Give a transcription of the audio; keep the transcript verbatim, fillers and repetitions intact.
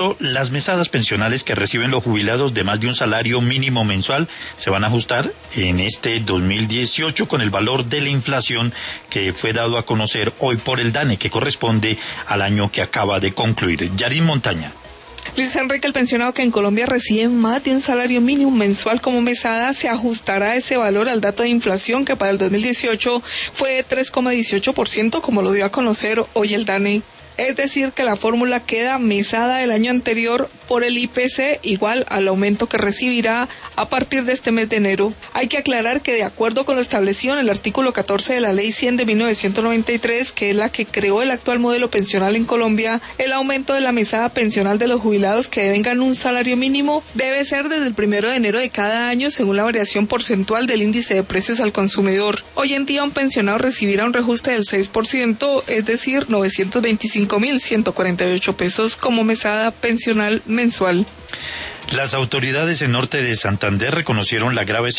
Las mesadas pensionales que reciben los jubilados de más de un salario mínimo mensual se van a ajustar en este dos mil dieciocho con el valor de la inflación que fue dado a conocer hoy por el DANE, que corresponde al año que acaba de concluir. Yarin Montaña. Luis Enrique, el pensionado que en Colombia recibe más de un salario mínimo mensual como mesada, se ajustará ese valor al dato de inflación que para el dos mil dieciocho fue de tres coma dieciocho por ciento, como lo dio a conocer hoy el DANE. Es decir, que la fórmula queda mesada del año anterior por el I P C igual al aumento que recibirá a partir de este mes de enero. Hay que aclarar que de acuerdo con lo establecido en el artículo catorce de la Ley cien de mil novecientos noventa y tres, que es la que creó el actual modelo pensional en Colombia, el aumento de la mesada pensional de los jubilados que devengan un salario mínimo debe ser desde el primero de enero de cada año según la variación porcentual del índice de precios al consumidor. Hoy en día un pensionado recibirá un reajuste del seis por ciento, es decir, novecientos veinticinco mil ciento cuarenta y ocho pesos como mesada pensional mensual. Las autoridades en Norte de Santander reconocieron la grave situación